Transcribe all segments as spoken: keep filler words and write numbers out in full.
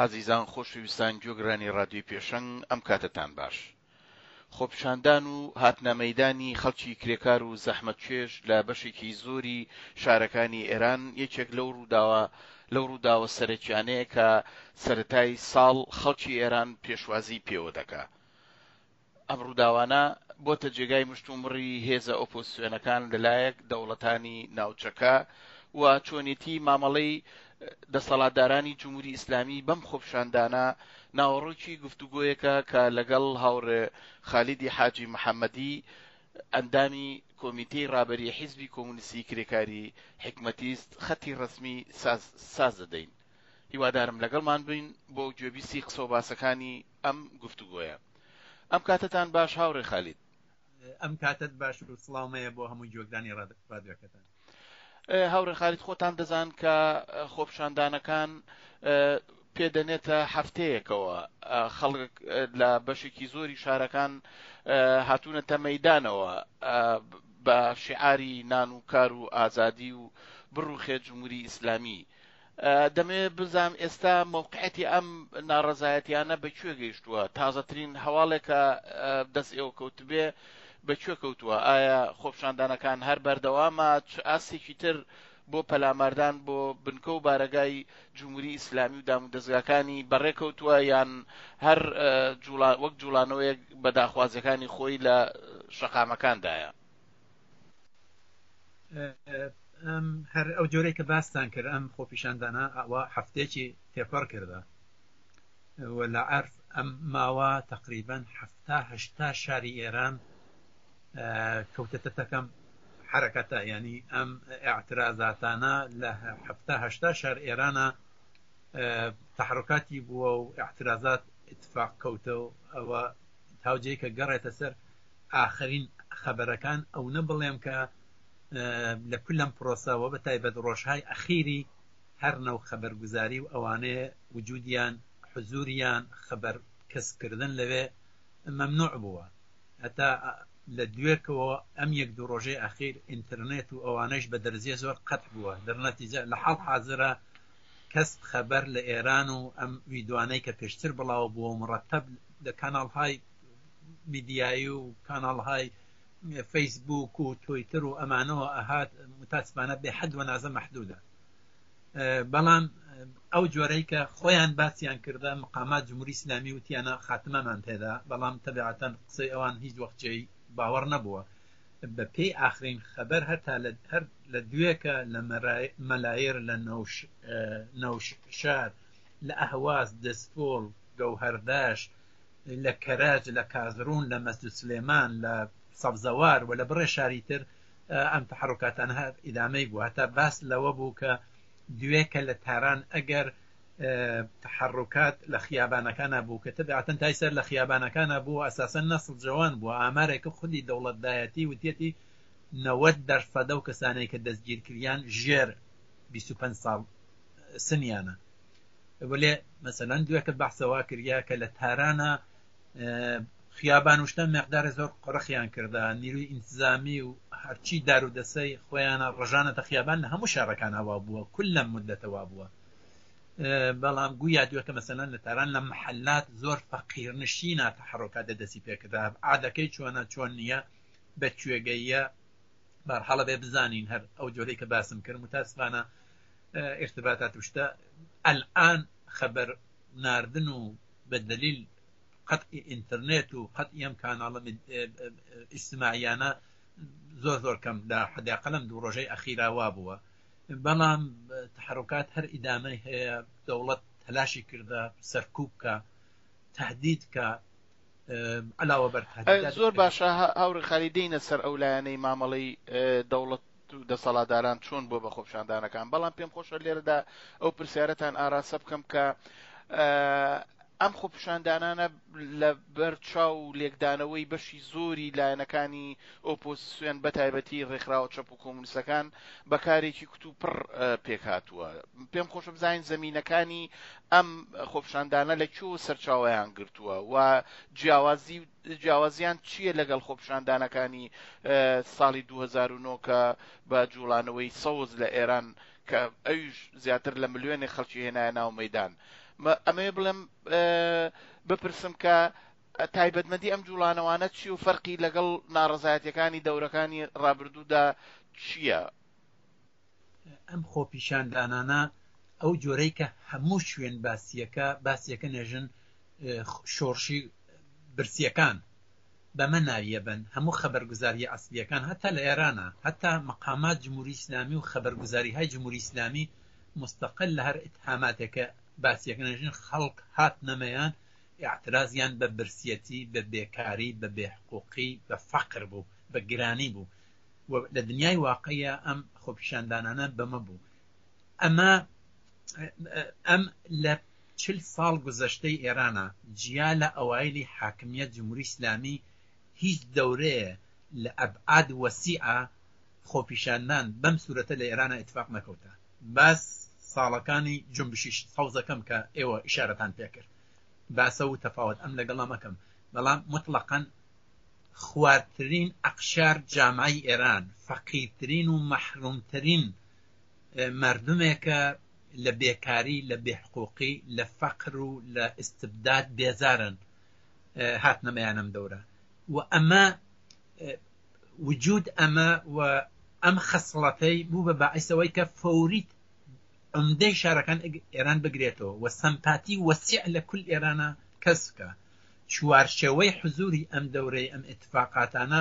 ئازیزان خۆشەویستان گوێگرانی ڕادیۆی پێشەنگ ئەم کاتتان باش. خۆپیشاندان و هاتنە مەیدانی خەڵکی کرێکار و زەحمەتکێش لە بەشێکی زۆری شارەکانی ئێران یەکێک لەو ڕووداوە لەو ڕووداوە سەرەکیانەیە کە سەرەتای ساڵ خەڵکی ئێران پێشوازی پێوە دەکا. ئەم ڕووداوانە بۆتە جێگای مشتومڕی هێزە ئۆپۆزیسیۆنەکان لەلایەک دەوڵەتانی ناوچەکە و چۆنێتی مامەڵەی دەسەڵاتدارانی جمهوری ئیسلامی بەم خۆپیشاندانە ناوەڕۆکی گفتوگۆیەکە کە لەگەڵ هاوڕێ خالیدی حاجی محەممەدی ئەندامی کۆمیتەی ڕابەری حیزبی کۆمونیستی کرێکاری حکمەتیست خەتی ڕسمی ساز دەدەین. هیوادارم لەگەڵمان بین بۆ گوێبیستی قسە و باسەکانی ئەم گفتوگۆیە. ئەم کاتتان باش هاوڕێ خالید. ئەم کاتت باش و سڵامەیە بۆ هەموو گوێگرانی ڕادیۆکەتان. هاوڕێ خالید خۆتان دەزان کە خۆپیشاندانەکان پێدەنێتە هەفتەیەکەوە خەڵک لە بەشێکی زۆری شارەکان هاتوونەتە مەیدانەوە بە شیعاری نان و کار و ئازادی و بڕوخێ جمهوری ئیسلامی. دەمێ بزانم ئێستا موقعەتی ئەم ناڕەزایەتیانە بەکوێ گەیشتووە؟ تازەترین هەواڵێکە دەست ئێوە کەوتبێ بەکوێ کەوتووە؟ ئایا خۆپیشاندانەکان هەر بەردەوامە چ تر بۆ پەلاماردان بۆ بنکە و بارەگای جمهوری ئیسلامی و دام دەستگاکانی بەڕێکەوتووە یان هەر وەک جوڵانەوەیەک بە داخوازەکانی خۆی لە شەقامەکاندایە؟ هەر ئەو جۆرەی کە باستان کرد ئەم خۆپیشاندانە ئەوە هەفتەیەکی تێپەڕ کردە و لە عەرف ئەم ماوە تقریبا هەفتا هەشتا شاری ئێران کەوتەتە تەکەم حرەکەتە، ینی ئەم ئاعترازاتانە لە هەفتا هەشتا شار ئێرانە تحرکاتی بووە و ئاعترازات اتفاق کەوتە و ئەوە تاوجەی کە گەڕێتە سەر ئاخرین خەبەرەکان ئەو نەبڵێم کە لە کولەم پرۆسەوە بە تایبەت ڕۆژهای ئەخیری هەر نەو خەبەرگوزاری و ئەوانەیە وجودیان حزوریان خەبەر کەسکردن لەوێ مەمنوع بووە. هەتا لە دوێکەوە ئەم یەک دوو ڕۆژەی ئەخیر ئینترنێت و ئەوانەش بە دەرزیە زۆر قەت بووە. دەرنەتیجە لە حاڵ حاضرە کەس خەبەر لە ئێران و ئەم ویدوانەی کە پێشتر بڵاو بووە و مڕەتەب لە کاناڵهای میدیایی و کاناڵهای فەیسبوک و تویتر و ئەمانەوە ئەهات متاسفانە بێ حەد و نازە مەحدودە. بەڵام ئەو جۆرەی کە خۆیان باسییان کردە مقامات جمهوری ئیسلامی وتیانە خاتمەمان تێدا، بەڵام تەبیعەتەن قسەی ئەوان هیچ وەختجێی باوەڕ نەبووە. بە پێی ئاخرین خەبەر هەتا هەر لە دوێکە لە مەلایر لە نەوشار لە ئەهواز دەستپۆڵ گەوهەرداش لە کەراج لە کازڕون لە مەسجد سلێمان لە سەبزەوار و لە بڕێ شاری تر ئەم تحرکاتان هەر ئیدامەی بوو. هەتا باس لەوە بوو کە دوێکە لە تاران ئەگەر تحرکات لە خیابانەکانە بوو کە تەبیعەتەن تای سەر لە خیابانەکانە بوو ئەساسەن نەسڵ جوان بووە. ئامارێکە خودی دەوڵەتدایەتی وتێتی نەوەت دەرفەدە و کەسانەی کە دەستگیر کردیان ژێر بیست و پێنج ساڵ سنیانە. وەلێ مەسەلەن دوێکە بەحسەوا کردیا کە لە تارانە خیابان وشتە مقدارە زۆر قڕخیان کردە، نیروی ئینتزامی و هەرچی دار و دەسەی خۆیانە ڕژانەتە خیابان لە هەموو شارەکان هەوا بووە، کول لەم مدەتەوا بووە. بەڵام گویا دوێکە مەسەلەن لە تاران لە محەلات زۆر فەقیرنشینە تحرکات دەستی پێکردا. عادەکەی چۆنە چۆن نییە بە کوێگەیە بەرحەڵە بێ بزانین هەر ئەو جۆرەی کە باسم کرد متاسفانە ارتباطات وشتە ئەلئان خەبەر ناردن و بە دلیل قەتعی ئینترنێت و قەتعی ئەم کاناڵە ئیجتیماعیانە زۆر زۆر کەم لە حداقل لەم دوو ڕۆژەی ئەخیراوا بووە. بەڵام تحرکات هەر ئیدامەی هەیە، دەوڵەت تەلاشی کردە سەرکوب کە تهدید کە علاوە بەر زۆر باشە هاوڕێ خالی دێنە سەر ئەو لایەنەی مامەڵەی دەوڵەت و دەسەڵاتداران چۆن بۆ بە خۆپیشاندانەکان. بەڵام پێم خۆشە لێرەدا ئەو پرسیارەتان ئاراسە بکەم کە ئەم خۆپیشاندانانە لە بەر چاو لێکدانەوەی بەشی زۆری لایەنەکانی ئۆپۆزیسیۆن بە تایبەتی ڕێکخراوە چەپ و کۆمونیستەکان بەکارێکی کت و پڕ پێک هاتووە. پێم خۆشە بزانین زەمینەکانی ئەم خۆپیشاندانە لەکوێ سەرچاوەیان گرتووە و جیاوازی جیاوازیان چییە لەگەڵ خۆپیشاندانەکانی ساڵی دوو هەزار و نۆ کە بە جوڵانەوەی سەوز لە ئێران کە ئەویش زیاتر لە ملیۆنی خەڵکی هێنایە ناو مەیدان. ئەمێ بڵێم بپرسم کە تایبەتمەندی ئەم جوڵانەوانە چی و فەرقی لەگەڵ ناڕەزایەتیەکانی دەورەکانی ڕابردوودا چییە؟ ئەم خۆپیشاندانانە ئەو جۆرەی کە هەموو شوێن باسیەکە باسیەکە نێژن شۆڕشی برسیەکان بەمە ناویە بن هەموو خەبەرگوزاریە ئەسلیەکان هەتا لە ئێرانە هەتا مەقامات جمهوری ئیسلامی و خەبەرگوزاریهای جمهوری ئیسلامی مستەقل لە هەر ئتهاماتێکە باسیەکە نێژن خەڵک هات نەمەیان اعترازیان بە برسیەتی بە بێکاری بە بێحقوقی بە فەقر بوو بە گرانی بوو لە دنیای واقعیە ئەم خۆپیشاندانانە بەمە بوو ئەمە ئەم لە چل ساڵ گوزەشتەی ئێرانە جیا لە ئەوایلی حاکمیەت جمهوری ئیسلامی هیچ دەورەیە لە ئەبعاد وەسیعە خۆپیشاندان بەم سوورەتە لە ئێرانە ئیتفاق نەکەوتە باس ساڵەکانی جنبشی سەوزەکەم کە ئێوە ئیشارەتان پێکرد باسە و تەفاوت ئەم لەگەڵا مەکەم بەڵام مطلقاً خواردترین ئەقشار جامعی ئێران فەقیرترین و مەحرومترین مردمێکە لە بێکاری لە بێحقوقی لە فەقر و لە ئستبداد بێزارن هاتنەمەیانم دەورە و ئەمە وجود ئەمە و ئەم خەسڵەتەی بوو بە باعثەوەی کە فەوریت عمدەی شارەکان ئێران بگرێتەوە و سەمپاتی وەسیع لە کول ئێرانە کەسکە چوارچێوەی حزوری ئەم دەورەی ئەم اتفاقاتانە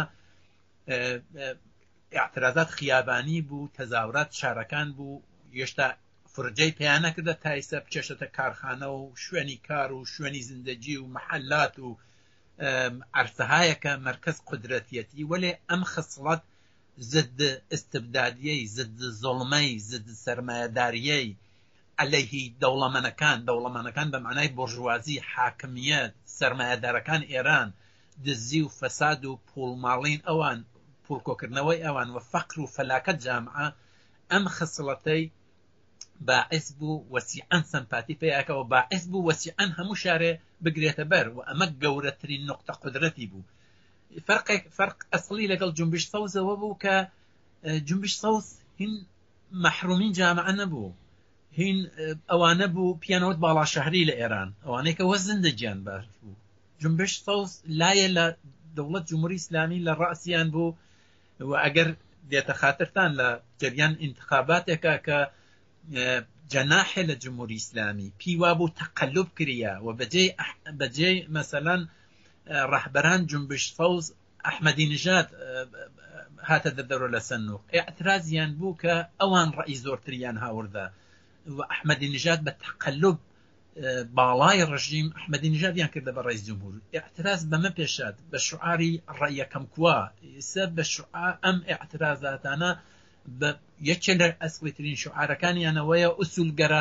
اعتراضات خیابانی بوو تەزاورات شارەکان بوو هێشتا فرجەی پێیان نەکردە تایسە بچێشتە کارخانە و شوێنی کار و شوێنی زیندەجی و محەلات و عەرسەهایەکە مرکز قودرەتیەتی وەلێ ئەم خصڵەت ضد استبدادیەی ضد زوڵمەی ضد سەرمایەداریەی عەلەیهی دەوڵەمەندەکان دەوڵەمەندەکان بە معنای بورژوازی حاکمیەت سەرمایەدارەکان ئێران دزی و فەساد و پوڵماڵین ئەوان پوڵکۆکردنەوەی ئەوان و فەقر و فەلاکەت جامعە ئەم خصڵەتەی باعث بوو وەسیعەن سەمپاتی پێیاکە و باعث بوو وەسیعەن هەموو شارێ بگرێتە بەر و ئەمە گەورەترین نقطە قودرەتی بوو فرق فرق ئەسڵی لەگەڵ جنبش سەوزەوە بوو کە جنبش سەوز هین مەحرومین جامعە نەبوو هین ئەوانە بوو پیانەوت باڵا شەهری لە ئێران ئەوانەی کە وە زیندەجیان باش بوو جنبش سەوز لایە لە دەوڵەت جمهوری ئیسلامی لە ڕاسیان بوو و ئەگەر دێتە خاترتان لە جریان انتخاباتێکە کە جەناحێ لە جمهوری ئیسلامی پیوا بوو تەقەلوب کریە و بەجێ مەسەلەن ڕەهبەران جنبش سەوز ئەحمەدی نژاد هاتە دەرەوە لە سەنووق ئێعترازیان بوو کە ئەوان ڕەئی زۆرتریان هاوردە و ئەحمەدی نژاد بە تەقەلوب باڵای ڕژیم ئەحمەدی نژادیان کردە بە ڕئیس جمهور ئێعتراز بەمە پێشات بە شوعاری ڕەیەکەم کووا ئێستا بە شوعار ئەم ئێعترازاتانە بە یەکێ لە ئەسڵیترین شوعارەکانیانەوەیە ئوسولگەرە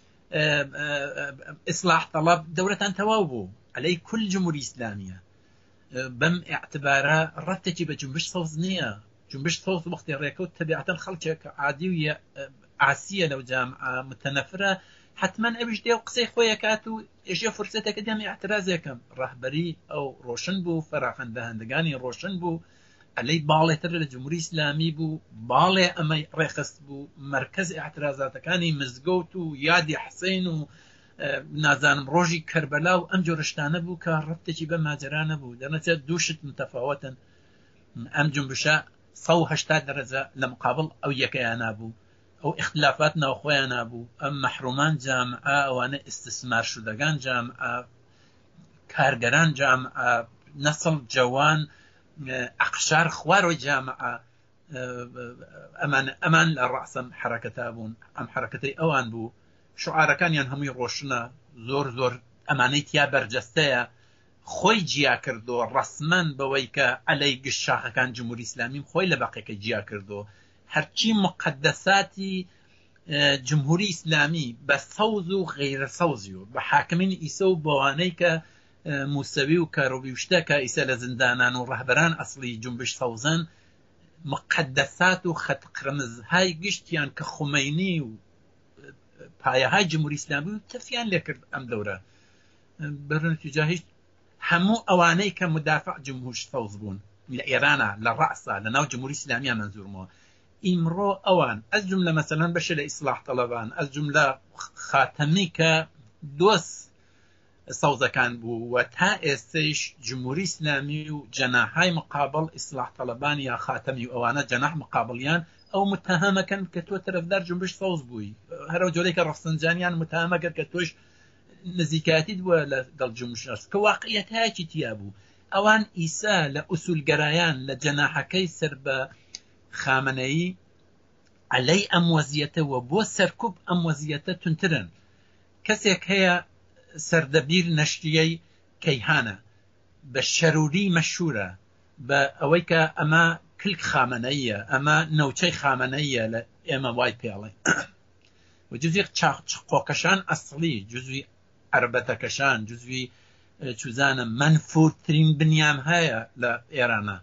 ئیسلاح تەڵەب دەورەتان تەواو بوو عەلەی کول جمهوری ئیسلامیە بەم ئێعتبارە ڕەتێکی بە جنبش سەوز نییە جنبش سەوز وەختی ڕێکەوت تەبیعەتەن خەڵکێک عادی و عاسیە لەو جامعە متەنەفرە حتما ئەویش دێ و قسەی خۆی ئەکات و ئێژێ فرسەتێکە دێم ئێعترازێکم ڕەهبەری ئەو ڕۆشن بوو فەراخەندەهەندەکانی ڕۆشن بوو ئەلەی باڵێتر لە جمهوری ئیسلامی بوو باڵێ ئەمەی ڕێخست بوو مرکز ئێعترازاتەکانی مزگەوت و یادی حسین و نازانم ڕۆژی کەربەلا و ئەم جۆرەشتانە بوو کە ڕەتێکی بە ماجرانە بوو دەنەچێت دووشت متەفاوەتن ئەم جنبشە سەد و هەشتا دەرەجە لە مقابل ئەو یەکەیان نابوو ئەو اختلافات ناوخۆیان نابوو ئەم مەحرومان جامعە ئەوانە ئیستثمار شودەگان جامعە کارگەران جامعە نەسڵ جەوان ئەقشار خوارەوەی جامعە ئەمان لە ڕەسەم حرەکەتا بوون ئەم حرەکەتەی ئەوان بوو شعارەکانیان هەمووی ڕۆشنە زۆر زۆر ئەمانەی تیا بەرجەستەیە خۆی جیا کردو ڕسمەن بەوەی کە عەلەی گشت شاخەکان جمهوری ئیسلامی خۆی لە بەقێکە جیا کردو هەرچی مقدساتی جمهوری ئیسلامی بە سەوز و غەیرە سەوزی و بە حاکمین ئیسە و بەوانەی کە موسەوی و کارۆبی و شتەکە ئیسە لە زندانان و ڕەهبەران ئەسڵی جنبش سەوزن مقدسات و خەت قرمزهای گشتیان کە خومەینی و پایەهای جمهوری ئیسلامی و تەفیان لێ کرد ئەم دەورە بەرنەتیجە هیچ هەموو ئەوانەی کە مدافع جمهور سەوز بوون لە ئێرانە لە ڕەسا لە ناو جمهوری ئیسلامیە منزورمەوە ئیمڕۆ ئەوان ئەس جملە مەسەلەن بەشە لە ئیسلاح تەڵەبان ئەس جملە خاتەمی کە دۆست سەوزەکان بوو و تا ئێستەیش جمهوری ئیسلامی و جەناحای مقابل ئیسلاح طەلەبان یا خاتەمی و ئەوانە جەناح مقابلیان ئەو متهمەکەن کە تۆ تەرەفدار جنبش سەوز بووی هەرو جۆرەی کە ڕەفسەنجانیان متهمەکرد کە تۆش نزیکاتیت بووە لەگەڵ جنبش کە واقعیەتایەکی تیا بوو ئەوان ئیسا لە ئوسولگەرایان لە جەناحەکەی سەر بە خامنەیی عەلەی ئەم وەزیەتەوە بۆ سەرکوب ئەم وەزیەتە تونترن کەسێک هەیە سەردەبیر نەشریەی کەیهانە بە شەروری مەشهورە بە ئەوەی کە ئەمە کلک خامنەیە ئەمە نەوچەی خامنەیە لە ئێمە وای پێڵێ و جزوی قۆکەشان ئەسڵی جزوی عەربەتەکەشان جزوی چوزانە منفورترین بنیام هەیە لە ئێرانە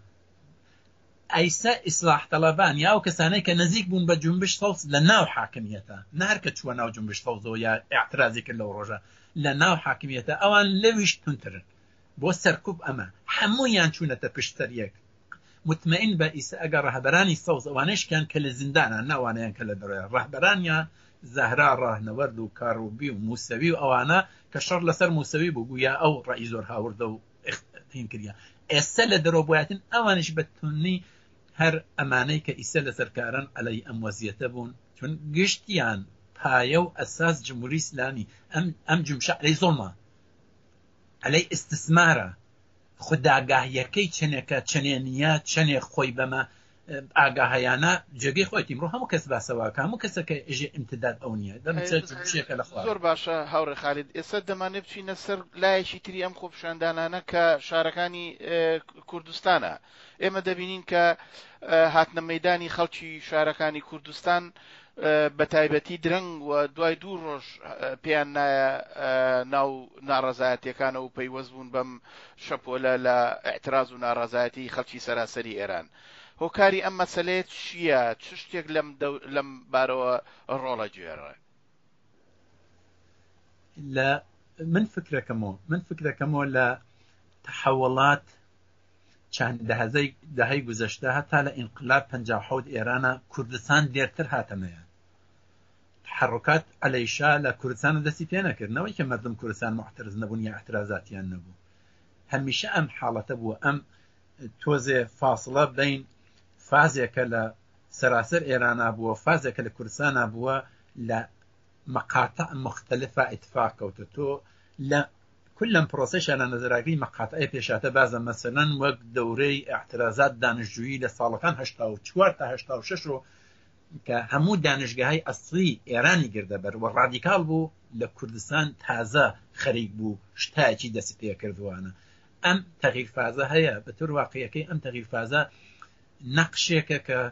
ئەیسا ئیسلاح طەلەبان یا ئەو کەسانەی کە نزیک بوون بە جنبش سەوز لە ناو حاکمیەتە نهار کە چووە ناو جنبش سەوزەوە یا ئاعترازی کرد لەو ڕۆژە لە ناو حاکمیەتە ئەوان لەویش تونترن بۆ سەرکوب ئەمە هەموویان چوونەتە پشتەریەک مطمئن بە ئیسا ئەگەر ڕەهبەرانی سەوز ئەوانەشکیان کە لە زیندانە ناوانەیان کە لە دەڕۆیە ڕەهبەرانیان زەهرا ڕاهنەوەرد و کاڕوبی و موسەوی و ئەوانە کە شەڕ لەسەر موسەوی بوو گویا ئەو ڕەئی زۆر هاوردە و اختین کردیا ئێستا لە دەرەوە بۆیەتن ئەوانش بەتونی هەر ئەمانەی کە ئیسا لەسەرکارن ئەلەی ئەم وەزیەتە بوون چون گشتیان پایە و ئەساس جمهوری ئیسلامی ئەم جمشە عەلەی زۆڵمە عەلەی ئیستسمارە خوداگاهیەکەی چنێکە چنێنیە چنێک خۆی بەمە ئاگاهیانە جێگەی خۆی تیمڕۆ هەموو کەس باسەوە هەموو کەسەکە ئێژێ امتداد ئەو نییە دەمچێکە لە زۆر باشە هاوڕێ خالید ئێستا دەمانێت بچینە سەر لایەکی تری ئەم خۆپیشاندانانە کە شارەکانی کوردستانە ئێمە دەبینین کە هاتنە مەیدانی خەڵکی شارەکانی کوردستان بە تایبەتی درەنگ و دوای دوو ڕۆژ پێیان نایە ناو ناڕەزایەتیەکانە و پەیوەست بوون بەم شەپۆلە لە ئەعتراز و ناڕەزایەتی خەڵکی سەراسەری ئێران هۆکاری ئەم مەسەلەیە چییە چ شتێک لەم بارەوە ڕۆڵە جێڕە لە من فکرەکەمەوە من فکرەکەمەوە لە تەحەوڵات چەند دەهەی گوزەشتە هەتا لە ئینقلاب پەنجا و حەوت ئێرانە کوردستان دێرتر هاتەمەیە تحرکات عەلەیشا لە کوردستان دەستی پێ نەکردنەوەی کە مردم کوردستان محترز نەبوون یا احترازاتیان نەبوو هەمیشە ئەم حاڵەتە بووە ئەم تۆزێ فاصلە بین فازێکە لە سەراسەر ئێرانە بووە فازێکە لە کوردستانە بووە لە مەقاتە مختلفە ئیتفاق کەوتە تۆ لە كلم پرۆسەیشە لە نەزەراگری مەقاتعی پێشاتە بازە مەسەلەن وەک دەورەی اعتراضات دانیشتجویی لە ساڵەکان هەشتا و چوار تا هەشتا و شەش و کە هەموو دانیشگاهای ئەسڵی ئێرانی گردەبەر و ڕادیکال بوو لە کوردستان تازە خەریک بوو شتایەکی دەستی پێ کردوانە ئەم تەغییر فازە هەیە بە تور واقعیەکەی ئەم تەغییر فازە نەقشێکە کە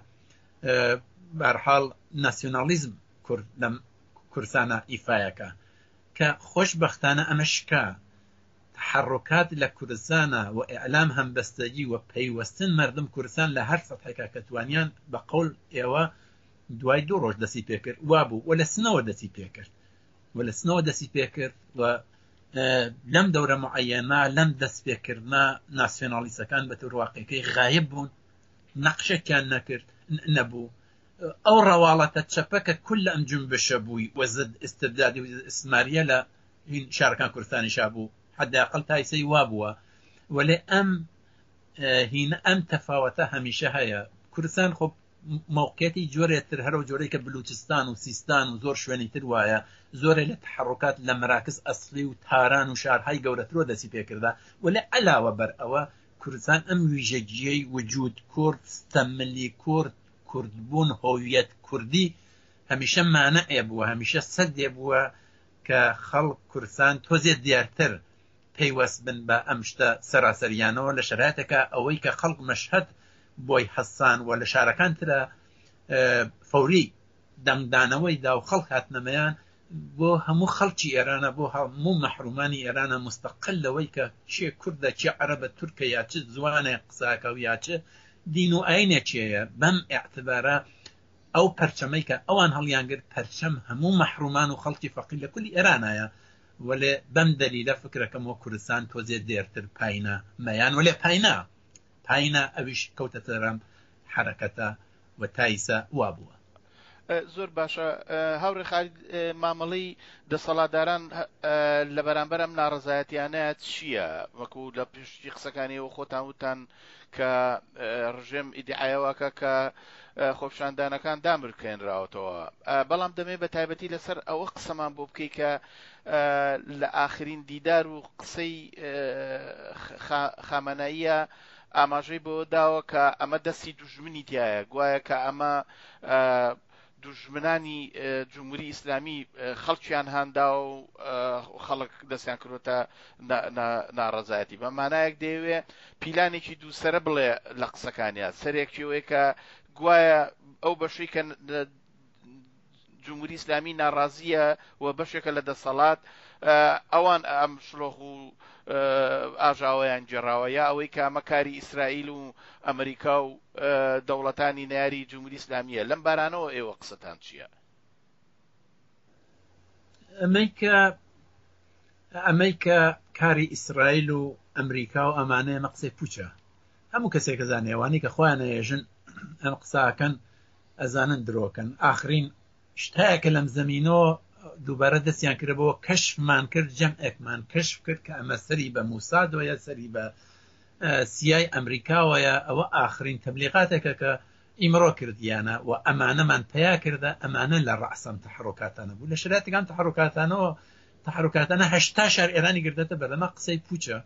بەرحاڵ ناسیۆنالیزم کورد لەم کوردستانە ئیفایەکە کە خۆشبەختانە ئەمەشکا تحركات لە کوردستانە و ئیعلام هەمبەستەگی و پەیوەستن مردم کوردستان لە هەر سەتحێکا کە توانیان بە قەول ئێوە دوای دوو ڕۆژ دەستی پێکرد وابوو و لە سنەوە دەستی پێکرد و لە سنەوە دەستی پێکرد و لەم دەورە معەیەنە لەم دەست پێکردنا ناسیۆنالیستەکان بە تور واقعیەکەی غایب بوون نەقشێکیان نەکرد نەبوو ئەو ڕەواڵەتە چەپەکە کل ئەم جنبشە بووی وەزد ئستبدادی و ئیسماریە لە شارەکان کوردستانیشا بوو حداقل تایسەی وابووە وەلێ ئەم هینە ئەم تەفاوەتە هەمیشە هەیە کوردستان خۆ موقعیەتی جۆرێتتر هەرو جۆرەی کە بلوچستان و سیستان و زۆر شوێنی تر وایە زۆرە لە تحرکات لە مراکز ئەسڵی و تاران و شارهای گەورەترۆ دەستی پێکردا وەلێ عەلاوە بەر ئەوە کوردستان ئەم ویژەگیەی وجود کورد ستەملی کورد کوردبوون هۆویەت کوردی هەمیشە مانەعێ بووە هەمیشە سەدێ بووە کە خەڵک کوردستان تۆزێت دیارتر پەیوەست بن بە ئەم شتە سەراسەریانەوە لە شەرایەتێکە ئەوەی کە خەڵک مەشهەد بۆی حەسان و لە شارەکان ترە فەوری دەنگدانەوەی دا و خەڵک هاتنەمەیان بۆ هەموو خەڵکی ئێرانە بۆ هەموو مەحرومانی ئێرانە مستەقل لەوەی کە چێ کوردە چێ عەرەبە تورکە یا چ زوانێ قساکە و یا چ دین و ئاینێکیەیە بەم ئێعتبارە ئەو پەرچەمەی کە ئەوان هەڵیانگرت پەرچەم هەموو مەحرومان و خەڵکی فەقیر لە کولی ئێرانایە وەلێ بەم دەلیلە فکرەکەمەوە کوردستان تۆزێ دێرتر پایینە مەیان وەلێ پایینە پایینە ئەویش کەوتەتەرەم حرەکەتە و تایسە وابووە زۆر باشە هاوڕێ خالید مامەڵەی دەسەڵاتداران لە بەرامبەر ئەم ناڕەزایەتیانە چییە وەکو لە پشتی قسەکانیەوە خۆتان وتان کە ڕژێم ئیدعایەوەکە کە خۆپیشاندانەکان دامرکێنراوەتەوە بەڵام دەمێ بە تایبەتی لەسەر ئەوە قسەمان بۆ بکەی کە لە ئاخرین دیدار و قسەی خامەناییە ئاماژەی بۆ داوە کە ئەمە دەستی دوژمنی تایە گوایە کە ئەمە دوژمنانی جمهوری ئیسلامی خەڵکیان هاندا و خەڵک دەستیان کردوتە ناڕەزایەتی بە مانایەک دەیەوێ پیلانێکی دووسەرە بڵێ لە قسەکانیان سەرێکیەوەی کە گوایە ئەو بەشەی کە جمهوری ئیسلامی ناڕازیە و بەشێکە لە دەسەڵات ئەوان ئەم شلۆخ و ئاژاوەیان جێڕاوە یا ئەوەی کە ئەمە کاری ئیسرائیل و ئەمریکا و دەوڵەتانی ناری جمهوری ئیسلامیە لەم بارانەوە ئێوە قسەتان چییە؟ ئەمەی کە ئەمەی کە کاری ئیسرائیل و ئەمریکا و ئەمانەیە مە قسەی پوچە هەموو کەسێک ئەزانێ ئەوانەی کە خۆیان ئێژن ئەم قساکەن ئەزانن درۆکەن ئاخرین شتایەکە لەم زەمینەوە دووبارە دەستیان کردەوە کەشفمان کرد جەمعێکمان کەشف کرد کە ئەمە سەری بە موسادۆیە سەری بە سیای ئەمریکاوەیە ئەوە ئاخرین تەبلیغاتێکە کە ئیمڕۆ کردیانە و ئەمانەمان پیا کردە ئەمانە لە ڕەعسەم تەحڕۆکاتانە بوو لە شرایەتەکان تەحڕۆکاتانەوە تەحڕۆکاتانە هەشتا شار ئێرانی گردێتە بەرەمە قسەی پوچە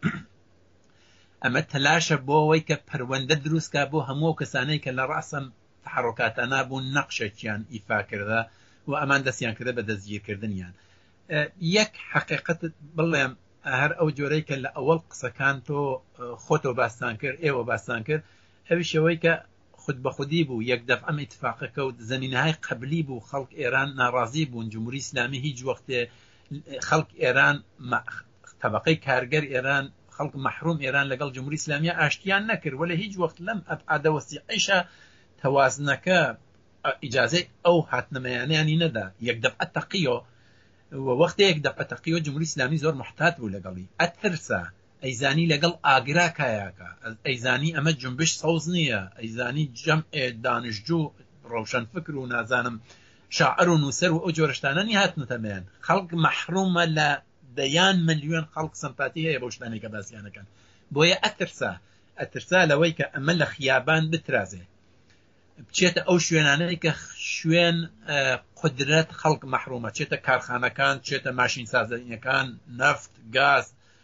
ئەمە تەلاشە بۆ ئەوەی کە پەروەندە دروستکە بۆ هەموو کەسانەی کە لە ڕەعسەم تەحڕۆکاتانە بوون نەقشێکیان ئیفا کردە و ئەمان دەستیان کردە بە دەستگیرکردنیان یەک حقیقەت بڵێم هەر ئەو جۆرەی کە لە ئەوەڵ قسەکان تۆ خۆتۆ باستان کرد ئێوە باستان کرد ئەویشەوەی کە خود بە خودی بوو یەک دەف ئەم ئیتفاقەکە و زەمینەهای قبلی بوو خەڵک ئێران ناڕازی بوون جمهوری ئیسلامی هیچ وەختێ خەڵک ئێران تەبەقەی کارگەر ئێران خەڵک مەحروم ئێران لەگەڵ جمهوری ئیسلامیە ئاشتیان نەکرد وەلە هیچ وەخت لەم ئەبعادە وەسیعەیشە تەوازنەکە ئیجازەی ئەو هاتنەمەیانیانی نەدا یەک دەفعە تەقیۆ وەختێ یەک دەفعە تەقیۆ جمهوری ئیسلامی زۆر محتات بوو لەگەڵی ئەترسە ئەیزانی لەگەڵ ئاگرا کایاکە ئەیزانی ئەمە جنبش سەوز نییە ئەیزانی جەمع دانشجوو ڕەوشەن فکر و نازانم شاعر و نووسەر و ئەو جۆرەشتانەنی هاتنەتەمەیان خەڵک مەحرومە لە دەیان ملیۆن خەڵک سەمپاتی هەیە بەو شتانەی کە باسییانەکەن بۆیە ئەترسە ئەترسا لەوەی کە ئەمە لە خیابان بترازێ بچێتە ئەو شوێنانەی کە شوێن قدرەت خەڵک مەحرومە چێتە کارخانەکان چێتە ماشین سازەنیەکان نەفت گاز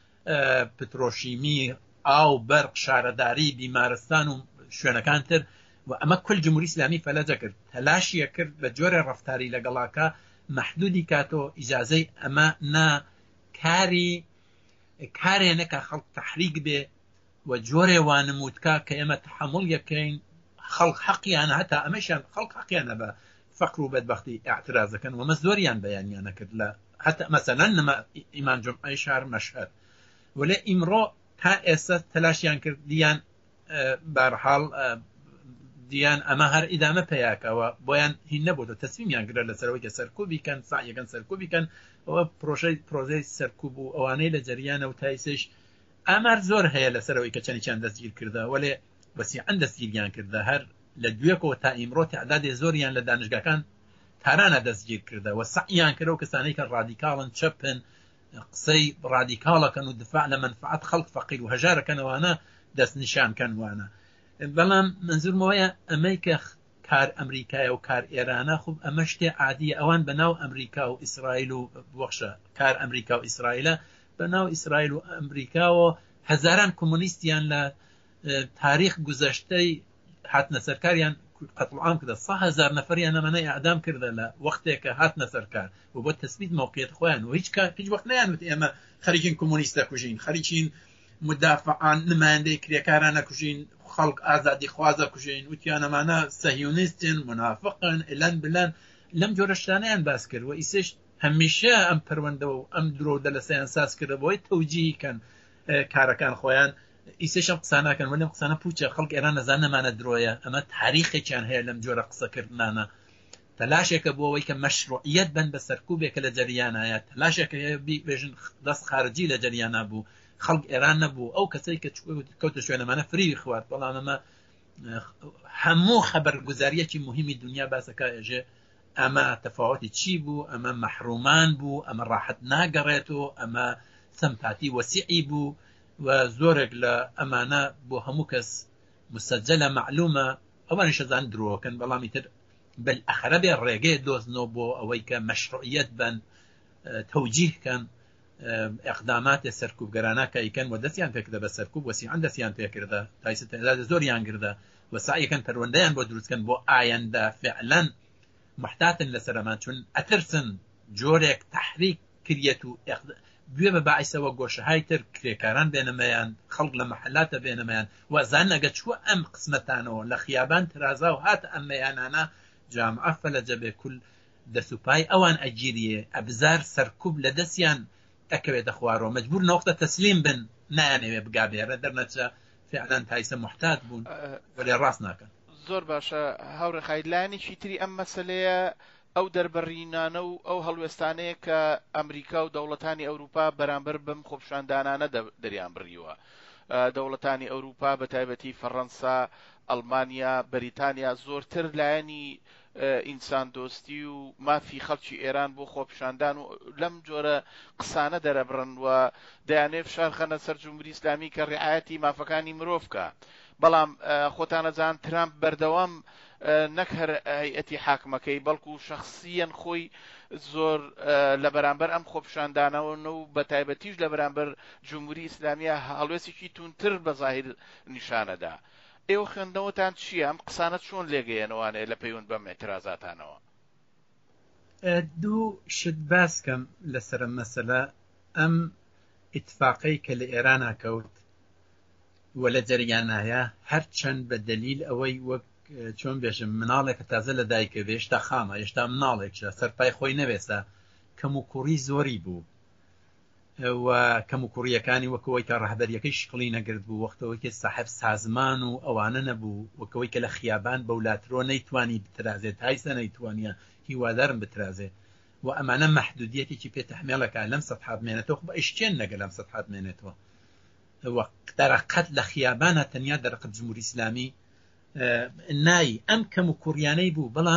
پترۆشیمی ئاو بەرق شارەداری بیمارستان و شوێنەکان تر و ئەمە کل جمهوری ئیسلامی فەلەجە کرد تەلاشیە کرد بە جۆرە ڕەفتاری لەگەڵاکە محدودی کاتۆ ئیجازەی ئەمە نا کاری کارێنەکە خەڵک تەحریک بێ و جۆرێ وانمودکە کە ئێمە تحمل یەکەین خەڵک حەقیانە هەتا ئەمەشیان خەڵک حەقیانە بە فەقر و بەدبەختی ئاعترازەکەن و مە زۆریان بەیانیانە کرد لە هەتا مەسەلەن نەما ئیمان جومعەی شار مەشهەد وەلێ ئیمڕۆ تا ئێستا تەلاشیان کرد دییان بەرحاڵ دییان ئەمە هەر ئیدامە پێیاکەوە بۆیان هین نەبوو تەسمیمیان گرە لەسەرەوەی کە سەرکوبیکەن سعیەکەن سەرکوبیکەن ئەوە پرۆژەی پرۆزەی سەرکوب و ئەوانەی لە جەریانە و تایسش ئامار زۆر هەیە لەسەرەوەی کە چەندیان دەستگیر کردە وەلێ بەسیعەن دەستگیریان کردە هەر لە دوێکەوە تا ئیمڕۆ تعدادێ زۆریان لە دانشگاکان تارانە دەستگیر کردە و سعیان کردە و کەسانەی کە ڕادیکاڵن چەپن قسەی ڕادیکاڵەکەن و دفاع لە منفعەت خەڵک فەقیر و هەژارەکەنەوانە دەست نیشانکەن وانە بەڵام منزورمەوەیە ئەمەی کە کار ئەمریکایە و کار ئێرانە خوب ئەمە شتێ عادیە ئەوان بەناو ئەمریکا و ئیسرائیل و بەخشە کار ئەمریکا و ئیسرائیلە بەناو ئیسرائیل و ئەمریکاوە هەزاران کۆمونیستیان لە تاریخ گوزەشتەی هاتنە سەرکاریان قەتڵعام کردە سە هەزار نەفەریان ئەمانەی ئەعدام کردە لە وەختێکە هاتنە سەرکار و بۆ تەسبیت موقعیت خۆیان و هیچ هیچ وەخت نەیانوت ئێمە خەریکین کۆمونیستە کوژین خەریکین مدافعان نمایندەی کرێکاران نەکوژین خەڵک ئازادی خوازە کوژین وتیانەمانە سەهیونیستن منافقن ئلەن بلەن لەم جۆرە شتانەیان باس کرد و ئیسش هەمیشە ئەم پەروەندە و ئەم درۆ دە لە سەیان ساز کردە بۆی تەوجیهکەن کارەکان خۆیان ئیسەشم قساناکەن وەلێم قسانە پوچە خەڵک ئێران نەزان نەمانە درۆیە ئەمە تاریخێکیان هەیە لەم جۆرە قسەکردنانە تەلاشێکە بۆ ئەوەی کە مەشروعیەت بن بە سەرکوبێکە لە جەریانایە تەلاشێکە بێژن دەست خارجی لە جەریانە بوو خەڵک ئێران نەبوو ئەو کەسەی کە کەوتە شوێنەمانە فری خوارد بەڵام ئەمە هەموو خەبەرگوزاریەکی مهمی دنیا باسەکە ئێژێ ئەمە تەفاوەتی چی بوو، ئەمە مەحرومان بوو، ئەمە ڕاحەت ناگەڕێتەوە، ئەمە سەمپاتی وەسیعی بوو و زۆرێک لە ئەمانە بۆ هەموو کەس مسجلە معلومە، ئەوانش ئەزان درۆکەن، بەڵامی تر بەلئەخرە بێ ڕێگەی دۆزنەوە بۆ ئەوەی کە مەشروعیەت بن تەوجیهکەن ئەقداماتێ سەرکوبگەرانە کەیکەن و دەستیان پێکردە بە سەرکوب وەسیعەن دەستیان پێکردە تایسە تێداد زۆریان گردە وەسایەکەن پەروەندەیان بۆ دروستکەن بۆ ئایەندە فعلەن محتاتن لەسەرەمان چون ئەترسن جۆرێک تەحریک کردێت و گوێ بە باعیسەوە گۆشەهای تر کرێکاران بێنەمەیان خەڵک لە مەحەلاتە بێنەمەیان وەزان نەگە چووە ئەم قسمەتانەوە لە خیابان ترازا و هاتە ئەم مەیانانە جامعە فەلەجە بێ کول دەسوپای ئەوان ئەگیریە ئەبزار سەرکوب لە دەستیان ئەکەوێتە خوارەوە مەجبور نەوەختە تەسلیم بن نانەوێ بگابێرە دەرنەچە فعلان تایسە محتات بوون وەلێ ڕاست ناکەن. زۆر باشە هاوڕێ خایلانێکی تری ئەم مەسلەیە ئەو دەربڕینانە و ئەو هەڵوێستانەیە کە ئەمریکا و دەوڵەتانی ئەوروپا بەرامبەر بم خۆپشاندانانە دەریان بڕیوە. دەوڵەتانی ئەوروپا بە تایبەتی فەڕەنسا، ئەڵمانیا، بەریتانیا زۆرتر لایەنی ئینسان دۆستی و مافی خەڵکی ئێران بۆ خۆپشاندان و لەم جۆرە قسانە دەرەبڕن و دەیانێت فشارخەنە سەر جومهوری ئیسلامی کە ڕعایەتی مافەکانی مرۆڤ بکە. بەڵام خۆتانەزان ترامپ بەردەوام نەک هەر هەیئەتی حاکمەکەی بەڵکو و شەخسیەن خۆی زۆر لە بەرامبەر ئەم خۆپشاندانەوە و بە تایبەتیش لە بەرامبەر جومهوری ئیسلامیە هەڵوێستێکی تونتر بە زاهیر نیشانەدا. ئێوە خوێندنەوەتان چییە؟ ئەم قسانە چۆن لێگەیەنەوەوانەیە لە پەیوەند بەم ئێترازاتانەوە؟ دوو شت باسکەم لەسەر مەسەلە ئەم ئیتفاقەی کە لە ئێرانە کەوت و لە جەریانایە هەرچەند بە دەلیل ئەوەی وەک چۆن بێژم مناڵێکە تازە لە دایکە بێ هێشتا خامە هێشتا مناڵێکە سەرپای خۆی نەبێسە کەم و کوڕی زۆری بوو و کەم و کوڕیەکانی وەکەوەی کە ڕەهبەریەکەی شکڵی نەگرت بوو وەختەوەی کە ساحب سازمان و ئەوانە نەبوو وەکەوەی کە لە خیابان بەولاترۆ نەیتوانی بترازێت تایسە نەیتوانیە هیوادارم بترازێ و ئەمانە مەحدودیەتێکی پێ تەحمێڵەکە لەم سەد حادمێنێتەوە بە ئیشتێن نەگە لەم سەد حادمێنێتەوە دەرەقەت لە خیابانە تەنیا دەرەقەت جمهوری ئیسلامی نایی ئەم کەم و کوڕیانەی بوو بەڵام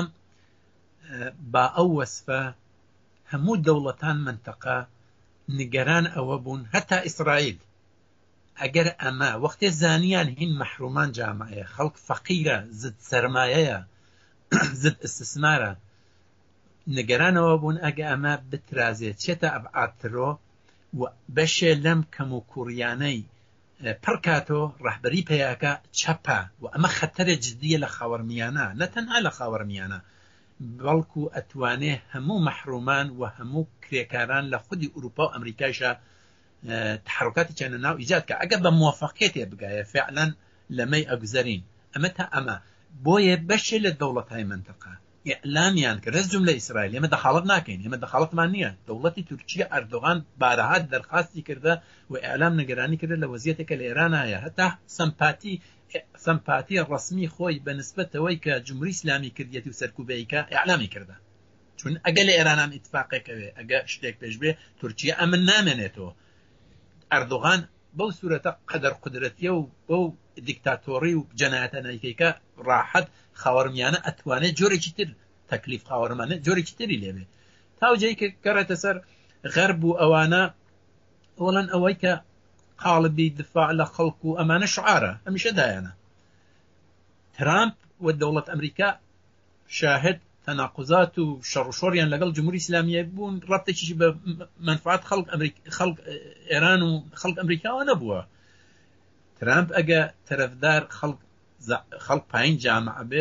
با ئەو وەسفە هەموو دەوڵەتان منتەقە نیگەران ئەوە بوون هەتا ئیسرائیل ئەگەر ئەمە وەختێ زانیان هین مەحرومان جامعەیە خەڵک فەقیرە زد سەرمایەیە زد استثمارە نیگەرانەوە بوون ئەگە ئەمە بترازێت چێتە ئەبعادترۆ و بەشێ لەم کەم و کوڕیانەی پڕکاتۆ ڕەهبەری پێیاکە چەپە و ئەمە خەتەرە جدیە لە خاوەرمیانە نەتەنها لە خاوەرمیانە بەڵکو ئەتوانێ هەموو مەحرومان و هەموو کرێکاران لە خودی ئوروپا و ئەمریکایشە تحرکاتی چەنە ناو ئیجاد کە ئەگە بە موافقێتێ بگایە فعلەن لەمەی ئەگوزەرین ئەمە تا ئەمە بۆیە بەشێ لە دەوڵەتهای منتەقە ئیعلامیان کرد رەز جملە ئیسرائیل ئێمە دەخاڵت ناکەین ئێمە دەخاڵتمان نییە دەوڵەتی تورکیە ئەردۆغان بارەهات دەرخاستی کردە و ئیعلام نیگەرانی کردە لە وەزیەتێکە لە ئێران هەیە هەتا سەمپاتی سەمپاتی ڕسمی خۆی بە نسبەتەوەی کە جمهوری ئیسلامی کردیەتی و سەرکوبەیەکە ئیعلامی کردە چون ئەگە لە ئێرانام ئیتفاقێکەوێ ئەگە شتێک پێش بێ تورکیە ئەمن نامێنێتەوە ئەردۆغان بەو سوورەتە قەدەر قودرەتیە و بەو دیکتاتۆری و جەنایەتە نایکەیکە ڕاحەت خاوەرمیانە ئەتوانێت جۆرێکی تر تەکلیف خاوەرمانە جۆرێکی تری لێبێ تاوجەی کە گەڕێتە سەر غەرب و ئەوانە وەڵەن ئەوەی کە قاڵبی دفاع لە خەڵک و ئەمانە شعارە هەمیشە دایانە ترامپ و دەوڵەت ئەمریکا شاهد تەناقوزات و شەڕوشۆڕیان لەگەڵ جمهوری ئیسلامیە بوون ڕەبتێکیشی بە منفعات خەڵک ئێران و خەڵک ئەمریکاوە نەبووە ترامپ ئەگە تەرەفدار خەڵک پایین جامعە بێ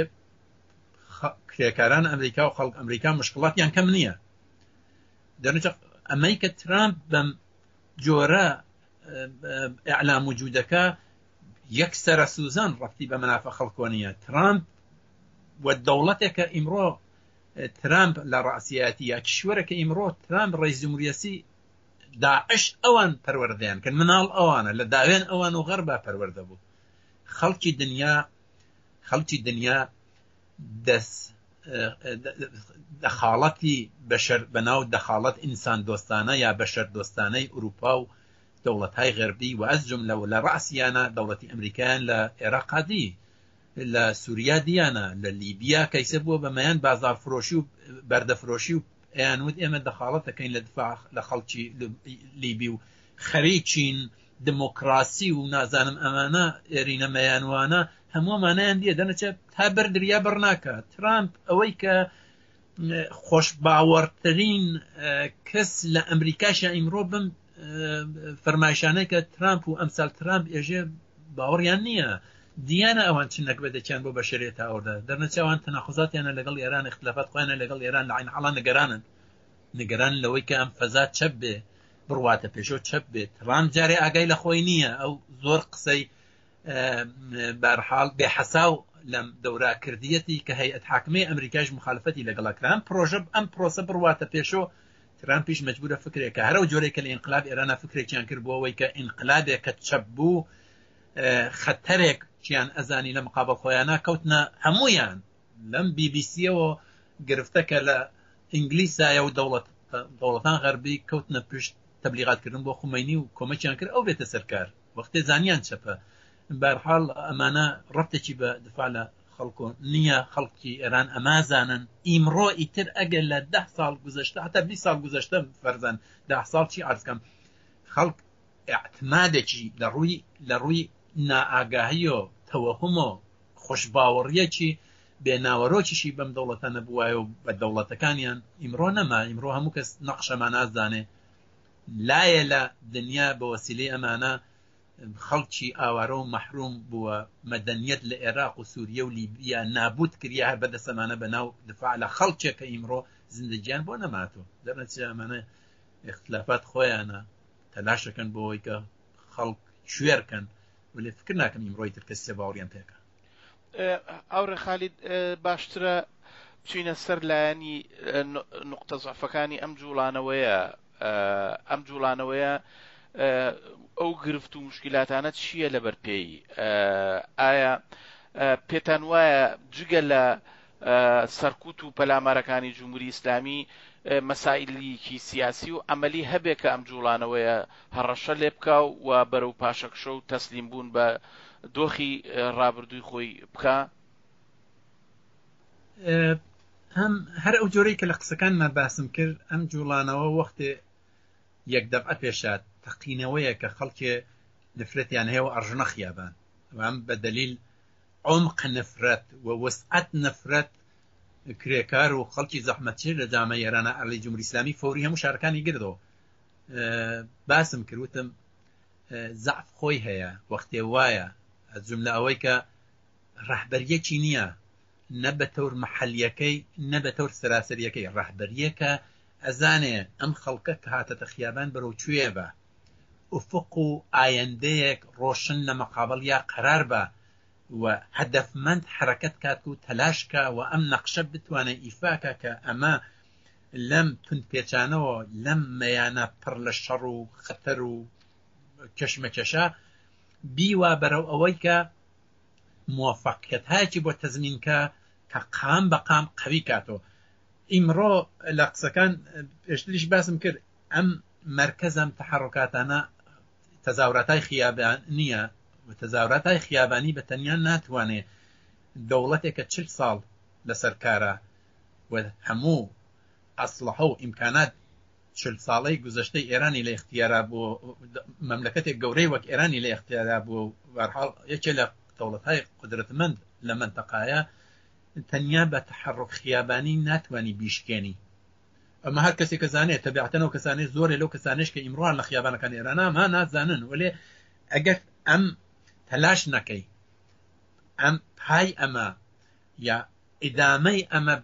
کرێکاران ئەمریکا و خەڵک ئەمریکا مشکڵاتیان کەم نییە دەرنجە ئەمەی کە ترامپ بەم جۆرە ئیعلام وجودەکە یەک سەرە سوزان ڕەبتی بە منافە خەڵکۆ نیە ترامپ و دەوڵەتێکە ئیمڕۆ ترامپ لە ڕاسیەتی یا کشوەرەکە ئیمڕۆ ترامپ ڕئیس جمهوریەتی داعش ئەوان پەروەردەیان کە مناڵ ئەوانە لە داوێن ئەوان و غەربا پەروەردە بوو خەڵکی دنیا خەڵکی دنیا دەست دەخاڵەتی بەشەر بەناو دەخاڵەت ئینسان دۆستانە یا بەشەر دۆستانەی ئوروپا و دەوڵەتهای غەربی و ئەس جملە و لە ڕاسیانە دەوڵەتی ئەمریکایان لە عێراقادی لە سووریا دیانە لە لیبیا کەیسە بووە بەمایان بازار فرۆشی و بەردەفرۆشی و ئەیانوت ئێمە دەخاڵەتەکەین لە دفاع لە خەڵکی لیبی و خەریکین دموکراسی و نازانم ئەمانە ئێرینە مەیانوانە هەموومانیان دیە دەنەچێت تا بەردریا بڕناکە. ترامپ ئەوەی کە خۆش باوەڕترین کەس لە ئەمریکاشە ئیمڕۆ بم فەرمایشانەی کە ترامپ و ئەمسال ترامپ ئێژێ باوەڕیان نییە دیانە ئەوان چنەک بەدەچیان بۆ بەشێت ئەوەدا دەرنەچەوان تەناخوزاتیانە لەگەڵ ئێران اختلافات خۆیانە لەگەڵ ئێران لە عین حاڵا نگەرانن نگەران لەوەی کە ئەم فەزات چەپ بێ بڕواتە پێشۆ چەپ بێت. ترامپ جارێ ئاگای لە خۆی نییە ئەو زۆر قسەی بەرحاڵ بێحەساو لەم دەوراکردیەتی کە هەیئەت حاکمەی ئەمریکاش مخالفەتی لەگەڵەکران پرۆژە ئەم پرۆسە بڕواتە پێشۆ ترامپیش مەجبورە فکرێکە هەرە و جۆرێکە لە ئینقلاب ئێرانە فکرێکیان کرد بۆ ئەوەی کە ئینقلابێک کە چەپ بوو خەتەرێک چیان ئەزانی لە مقابل خۆیانە کەوتنە هەمویان لەم بی بی سیەوە گرفتەکە لە ئینگلیسایە و دەوڵەت دەوڵەتان غەربی کەوتنە پشت تەبلیغاتکردن بۆ خومەینی و کۆمەکیان کرد ئەو بێتە سەرکار وەختێ زانیان چەپە. بەرحاڵ ئەمانە ڕەفتێکی بە دفاع لە خەڵکۆ نییە خەڵکی ئێران ئەمازانن ئیمڕۆ ئیتر ئەگەر لە ده ساڵ گوزەشتە هەتا بیست ساڵ گوزەشتە فەرزەن ده ساڵ چی عەرزکەم خەڵک اعتمادێکی لە ڕووی لە ڕووی نائاگاهی و تەوەهم و خۆشباوەڕیەکی بێناوەڕۆکیشی بەم دەوڵەتە نەبووایە و بە دەوڵەتەکانیان ئیمڕۆ نەما ئیمڕۆ هەموو کەس نەقشەمان نازانێ لایە لە دنیا بە وەسیلەی ئەمانە خەڵکی ئاوارە و مەحروم بووە مەدەنیەت لە عێراق و سووریا و لیبیا نابوت کردیا هەر بەدەسەمانە بەناو دفاع لە خەڵکێکە ئیمڕۆ زندگیان بۆ نەماتۆ دەرنەچێ ئەمانە اختلافات خۆیانە تەلاشەکەن بۆ ئەوەی کە خەڵک شوێرکەن ولی فکر ناکەم ئیمڕۆی تر کەسێ باوەڕیان پێکە. ئەوڕێ خالید باشترە بچینە سەر لایەنی نقطە زەعفەکانی ئەم جوڵانەوەیە ئەم جوڵانەوەیە ئەو گرفت و مشکلاتانە چییە لەبەر پێی ئایا پێتان وایە جگە لە سەرکوت و پەلامارەکانی جمهوری ئیسلامی مەسائلێکی سیاسی و عملی هەبێ کە ئەم جوڵانەوەیە هەڕەشە لێ بکا و بەرەو پاشەکشە و تەسلیم بوون بە دۆخی ڕابردووی خۆی بکە؟ ئەم هەر ئەو جۆرەی کە لە قسەکانمان باسم کرد ئەم جوڵانەوە وەختێ یەک دەبعە پێشات تەقینەوەیە کە خەڵکێ نفرەتیان هەیە و ئەڕژنە خیابان ئەم بە دەلیل عمق نفرەت و وسعەت نفرەت کرێکار و خەڵکی زەحمەتچێ لە جامعە ئێرانە ئەرلی جمهوری ئیسلامی فەوری هەموو شارەکانی گردەوە باسم کردوتم زەعف خۆی هەیە وەختێ وایە جملە ئەوەی کە ڕەحبەریەکی نییە نە بە تەور مەحەلیەکەی نە بە تەور سەراسەریەکەی ڕەحبەریەکە ئەزانێ ئەم خەڵکە کە هاتەتە خیابان بەرەو کوێ بە ئوفق و ئایندەیەک ڕۆشن لە مەقابڵ یا قەرار بە و هەدەفمەند حرەکەت کات و تەلاشکە و ئەم نەقشە بتوانێت ئیفاکە کە ئەمە لەم توندپێچانەوە لەم مەیانە پڕ لە شەڕ و خەتەر و کەشمەکەشە بیوا بەرەو ئەوەی کە موفقیەتایەکی بۆ تەزمینکە کە قام بە قام قەوی کاتەوە. ئیمڕۆ لە قسەکان پێشتریش باسم کرد ئەم مرکزم تحرکاتانە تەزاوراتای خیابان نییە و تەزاوراتای خیابانی بە تەنیا ناتوانێت دەوڵەتێکە چل ساڵ لەسەر کارە و هەموو ئەسلحە و ئیمکانات چل ساڵەی گوزەشتەی ئێرانی لە اختیارا بوو مەملەکەتێک گەورەی وەک ئێرانی لە اختیارا بوو بەرحاڵ یەکێ لە دەوڵەتهای قدرەتمەند لە منتەقایە تەنیا بە تحرک خیابانی ناتوانی بیشکێنی ئەمە هەر کەسێک کە زانێت تەبیعەتەنەوە کەسانەی زۆرێ لەو کەسانش کە ئیمڕۆ لە خیابانەکان ئێرانە ما نازانن وەلێ ئەگەر ئەم تەلاش نەکەی ئەم پای ئەمە یا ئیدامەی ئەمە